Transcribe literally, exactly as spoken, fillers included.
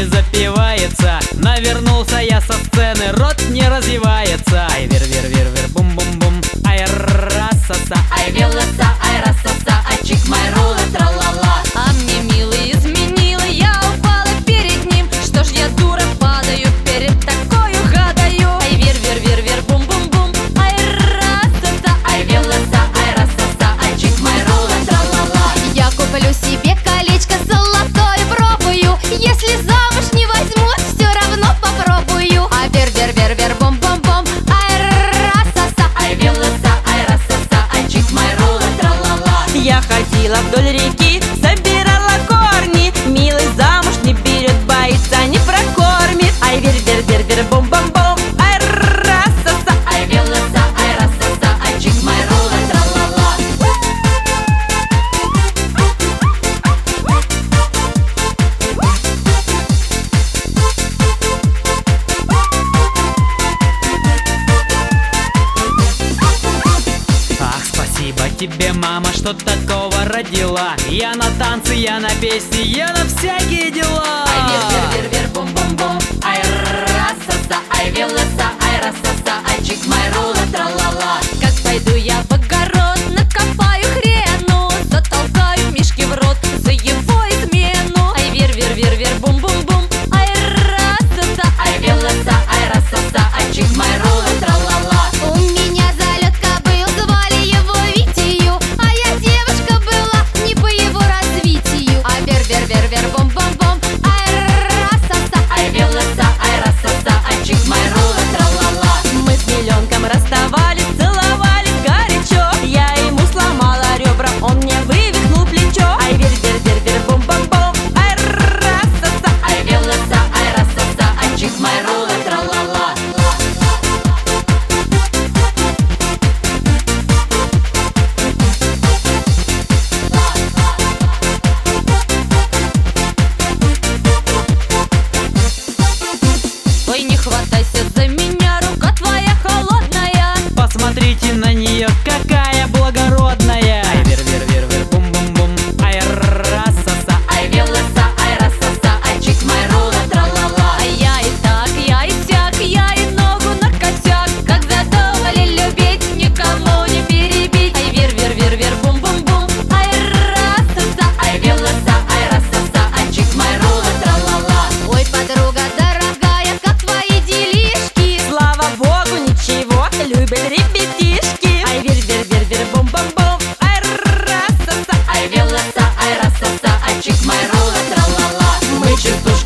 запивается. Навернулся я со сцены, рот не развивается. Ай, вер, вер, вер, вер, бум-бум-бум. Ай, расаса, Ай, велоса, ай, расаса, ай, чик, май, рула, тра-ла-ла. А мне милый изменила, я упала перед ним. Что ж я, дура, падаю перед такою гадаю. Ай, вер, вер, вер, вер, бум-бум-бум. Ай, расаса, Ай, велоса, ай, расаса, ай, чик, май, рула, тра-ла-ла. я куплю себе колечко золотое, пробую. Если замуж не возьмут, все равно попробую. А вер, вер, вер, вер, бум-бум-бум. Ай, расаса. Ай, велоса, ай, расаса, ай, чик, май, рула, тра-ла-ла. Я ходила вдоль реки, собирала корни. Милый замуж не берет, боится, не прокормит. Ай, вер, вер, вер, вер, бум-бум-бум. Ай, расаса. Ай, велоса, ай, расаса, ай, чик, май, рула, тра-ла-ла. Ах, спасибо тебе, мама, что такого родила. Я на танцы, я на песни, я на всякие дела. Ай, вер, вер, вер, вер, бум-бум-бум. Ай, расаса, ай, велоса, ай, расаса, ай, чик, май, рула, тра-ла-ла. Как пойду я в огород, накопаю хрену, затолкаю мишки в рот за его измену. Ай, вер, вер, вер, вер, бум-бум-бум. Ай, расаса. Ай, велоса, ай, расаса, ай, чик, май, рула, тра-ла-ла. У меня залетка был, звали его Витию, а я девушка была не по его развитию. А вер, вер, вер, вер, бум-бум-бум. Ай, расаса. Ай, велоса, ай, расаса, ай, чик, май, рула, тра-ла-ла. Мы с миллионком расставались, целовались горячо. Я ему сломала ребра, он мне вывихнул плечо. Ай, вер, вер, вер, вер, бум-бум-бум. Ай, расаса. Ай, велоса, ай, расаса, ай, чик, май, рула, тра-ла-ла. Ой, не хватайся за меня, рука твоя холодная. Посмотрите на нее, какая благородная. Ай, вер, вер, вер, вер, бум-бум-бум. Ай, расаса. Ай, велоса, ай, расаса, ай, чик, май, рула, тра-ла-ла. А я и так, я и сяк, я и ногу на косяк. Как задумали любить, никому не перебить. Ай, вер, вер, вер, вер, бум-бум-бум. Ай, расаса. Ай, велоса, ай, расаса, ай, чик, май, рула, тра-ла-ла. Ой, подруга дорогая, как твои делишки? Слава богу, ничего, любят ребятишки. Ай, вер, вер, вер, вер, бум-бум-бум. Ай, расаса. Ай, велоса, ай, расаса, ай, чик, май, рула, тра-ла-ла. Мы чувствуем